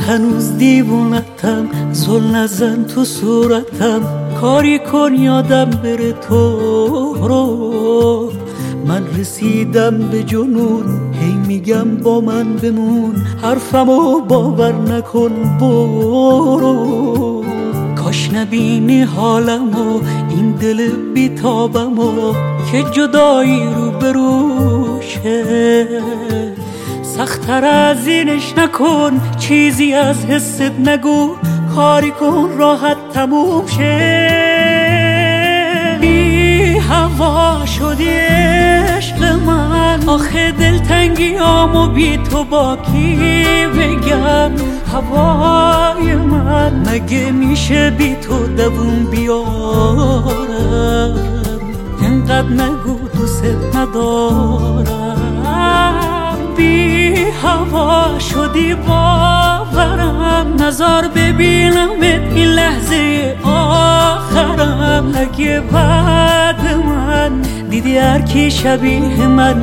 هنوز دیوونتم، زل نزن تو صورتم، کاری کن یادم بره تو رو. من رسیدم به جنون، هی میگم با من بمون، حرفمو باور نکن برو. کاش نبینی حالمو، این دل بیتابمو که جدایی رو بروشه. سخت‌تر از اینش نکن، چیزی از حست نگو، کاری کن راحت تموم شه. بی هوا شدی عشق من، آخه دلتنگیامو بی تو با کی بگم. هوای من مگه میشه بی تو دووم بیارم؟ انقدر نگو دوست ندارم. بی هوا شدی باورم، نظر ببینمت این لحظه آخرم. اگه بعد من دیدی هر کی شبیه من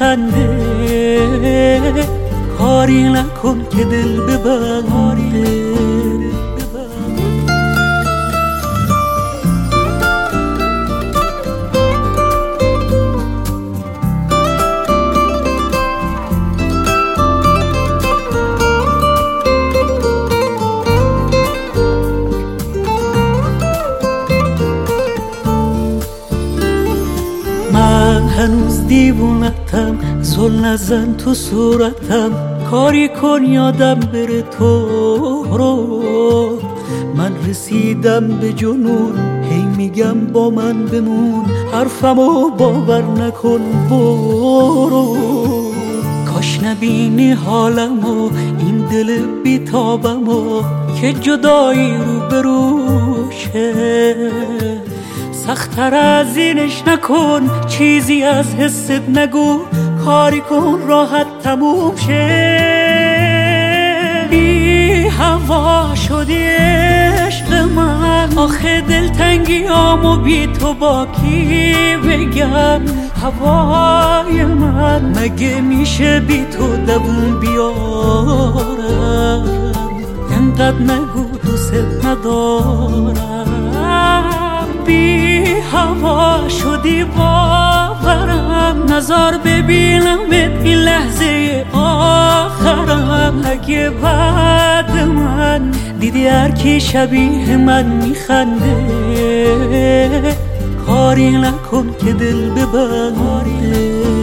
میخنده، کاری نکن که دل ببنده. من هنوز دیوونتم، زل نزن تو صورتم، کاری کن یادم بره تو رو. من رسیدم به جنون، هی میگم با من بمون، حرفمو باور نکن برو. کاش نبینی حالمو، این دل بیتابمو که جدایی رو بروشه. سخت‌تر از اینش نکن، چیزی از حست نگو، کاری کن راحت تموم شه. بی هوا شدی عشق من، آخه دلتنگیامو بی تو با کی بگم. هوای من مگه میشه بی تو دووم بیارم؟ انقدر نگو دوست ندارم. بی هوا شدی باورم، نظر ببینمت این لحظه آخرم. اگه بعد من دیدی هر کی شبیه من میخنده، کاری نکن که دل ببنده.